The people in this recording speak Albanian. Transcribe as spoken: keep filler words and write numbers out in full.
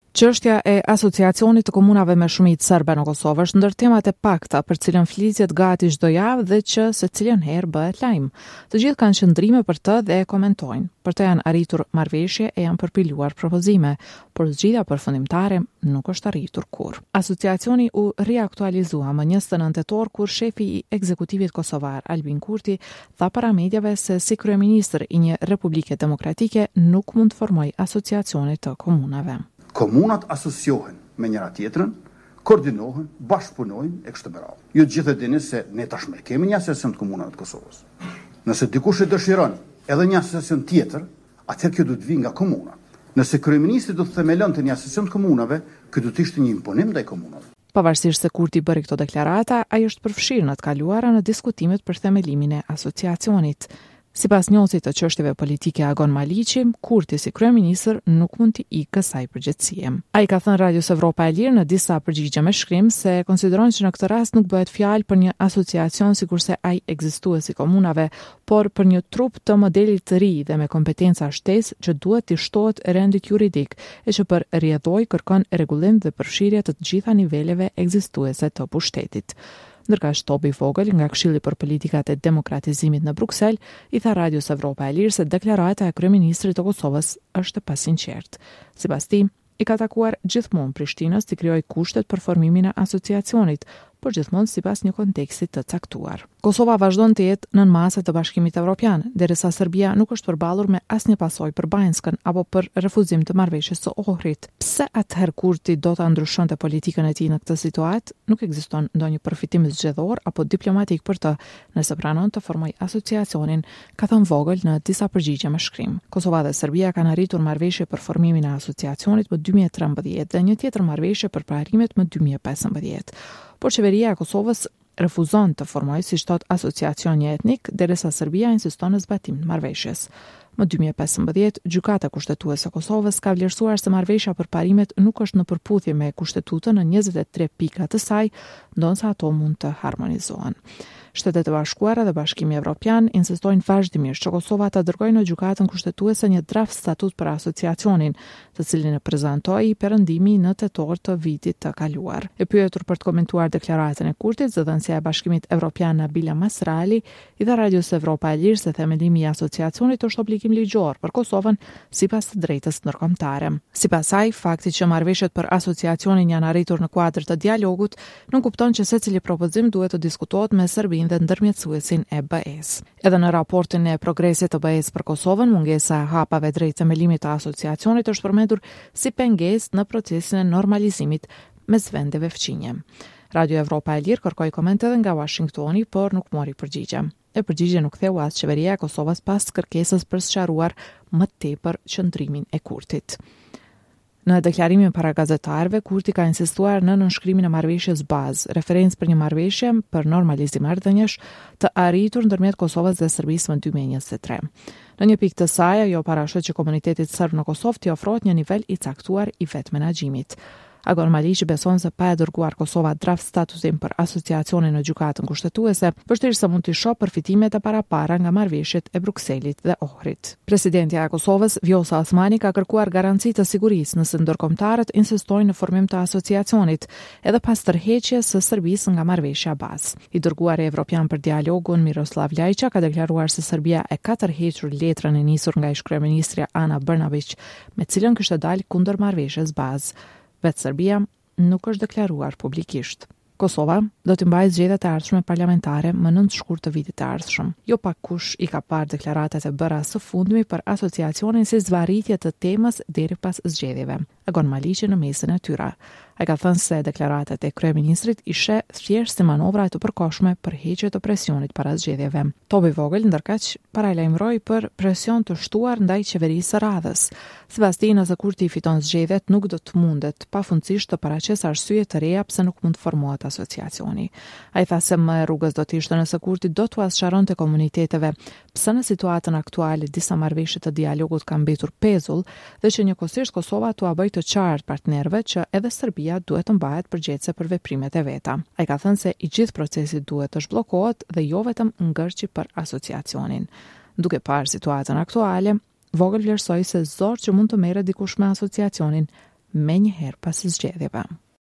Çështja e asociacionit të komunave me shumicë serbe në Kosovë është ndër temat e pakta për cilën flisjet gati çdo javë dhe që secilën herë bëhet lajm. Të gjithë kanë qëndrime për të dhe e komentojnë. Për të janë arritur marrëveshje e janë përpiluar propozime, por zgjidhja përfundimtare nuk është arritur kurrë. Asociacioni u riaktualizua më njëzet e nëntë tetor kur shefi i ekzekutivit kosovar Albin Kurti tha para mediave se si kryeministër i një republike demokratike nuk mund të formoj asociacione të komunave. Komunat asosiohen me njëra tjetrën, koordinohen, bashkëpunojnë e kështu me radhë. Ju të gjithë e dini se ne tashmë kemi një asociacion të komunave të Kosovës. Nëse dikush e dëshiron edhe një asociacion tjetër, atëherë kjo duhet vijë nga komuna. Nëse kryeministri do të themelonte një asociacion të komunave, ky do të ishte një imponim ndaj komunave. Pavarësisht se Kurti bëri këto deklarata, ai është përfshirë në të kaluara në diskutimet për themelimin e asociacionit. Sipas njësit të çështjeve politike Agon Maliqi, Kurti si kryeministër nuk mund të ikë kësaj përgjegjësie. Ai ka thënë Radios Evropa e Lirë në disa përgjigje me shkrim se konsideron që në këtë rast nuk bëhet fjalë për një asociacion sikurse ai ekzistuesi komunave, por për një trup të modelit të ri dhe me kompetenca shtesë që duhet të shtohet rendit juridik e që për rrjedhoj kërkon rregullim dhe përfshirje të të gjitha niveleve ekzistuese të pushtetit. Ndërka Tobi Vogel nga Këshilli për Politikat e Demokratizimit në Bruksel i tha Radios Evropa e Lirë se deklarata e kryeministrit të Kosovës është pasinqertë. Sipas tij, i ka takuar gjithmonë Prishtinës të krijojë kushtet për formimin e asociacionit, por gjithmonë sipas një konteksti të caktuar. Kosova vazhdon të jetë nën masat të Bashkimit Evropian, derisa Serbia nuk është përballur me asnjë pasojë për Banjskën apo për refuzim të marrëveshjes së Ohrit. Pse atëherë Kurti do ta ndryshonte politikën e tij në këtë situatë? Nuk ekziston ndonjë përfitim zgjedhor apo diplomatik për të, nëse pranon të formojë asociacionin, ka thënë Vogel në disa përgjigje me shkrim. Kosova dhe Serbia kanë arritur marrëveshje për formimin e asociacionit më dy mijë e trembëdhjetë dhe një tjetër marrëveshje për parimet më dy mijë e pesëmbëdhjetë. Por qeveria e Kosovës refuzon të formojë si thot asociacion etnik, derisa Serbia insiston në zbatim të marrëveshjes. Më dy mijë e pesëmbëdhjetë, Gjykata Kushtetuese e Kosovës ka vlerësuar se marrëveshja për parimet nuk është në përputhje me kushtetutën në njëzet e tre pika të saj, ndonsa ato mund të harmonizohen. Shtetet e Bashkuara dhe Bashkimi Evropian insistojnë vazhdimisht që Kosova ta dërgojë në Gjykatën Kushtetuese një draft statut për asociacionin, të cilin e prezantoi Perëndimi në tetor të vitit të kaluar. E pyetur për të komentuar deklaratën e Kurtit, zëdhënësia e Bashkimit Evropian Nabila Masrali i dha Radios Evropa e Lirë se themelimi i asociacionit është obligim ligjor për Kosovën sipas të drejtës ndërkombëtare. Sipas saj, fakti që marrëveshjet për asociacionin janë arritur në kuadër të dialogut nuk kupton që secili propozim duhet të diskutohet me Serbinë dhe ndërmjetësuesin e B E-s. Edhe në raportin e progresit të B E-s për Kosovën, mungesa e hapave drejt themelimit të asociacionit është përmendur si pengesë në procesin e normalizimit mes vendeve fqinje. Radio Evropa e Lirë kërkoi komente edhe nga Washingtoni, por nuk mori përgjigje. E përgjigje nuk theu as qeveria e Kosovës pas kërkesës për sqaruar më tepër qëndrimin e Kurtit. Në deklarimin para gazetarëve, Kurti ka insistuar në nënshkrimin e marrëveshjes bazë, referencë për një marrëveshje për normalizim marrëdhëniesh të arritur ndërmjet Kosovës dhe Serbisë më dy mijë e njëzet e tre. Në një pikë të saj, ajo parashët që komunitetit serb në Kosovë t'i ofrohet një nivel i caktuar i vetë menaxhimit. Agon Maliqi beson se pa e dërguar Kosova draft statusin për asociacionin në Gjykatën Kushtetuese, vështirë se mund të shoh përfitimet e parapara nga marrëveshjet e Brukselit dhe Ohrit. Presidentja e Kosovës, Vjosa Osmani, ka kërkuar garanci të sigurisë nëse ndërkombëtarët insistojnë në formim të asociacionit, edhe pas tërheqjes së Serbisë nga marrëveshja bazë. I dërguari evropian për dialogun Miroslav Lajçak ka deklaruar se Serbia e ka tërhequr letrën e nisur nga ish-kryeministrja Ana Brnabić, me cilën kishte dalë kundër marrëveshjes bazë. Vetë Serbia nuk është deklaruar publikisht. Kosova do të mbajë zgjedhjet e ardhshme parlamentare më nëntë shkurt të vitit të ardhshëm. Jo pa kush i ka parë deklaratat e bëra së fundmi për asociacionin si zvarritje të temës deri pas zgjedhjeve. Agon Maliqi në mesin e tyre. Ai ka thënë se deklaratat e kryeministrit ishe thjesht si manovra të përkohshme për heqje të presionit para zgjedhjeve. Tobi Vogel ndërkaq paralajmëroi për presion të shtuar ndaj qeverisë së radhës. Sipas tij, nëse Kurti fiton zgjedhjet, nuk do të mundet pafundësisht të paraqesë arsye të reja pse nuk mund të formohet asociacioni. Ai tha se më e rrugës do të ishte nëse Kurti do t'u asqaronte komuniteteve pse në situatën aktuale disa marrëveshje të dialogut kanë mbetur pezull dhe që njëkohësisht Kosova t'u bëjë të qartë partnerëve që edhe Serbia duhet të mbahet përgjegjëse për veprimet e veta. Ai ka thënë se i gjithë procesi duhet të zhbllokohet dhe jo vetëm ngërçi për asociacionin. Duke parë situatën aktuale, Vogel vlerësoi se zor që mund të merret dikush me asociacionin me njëherë pas zgjedhjeve.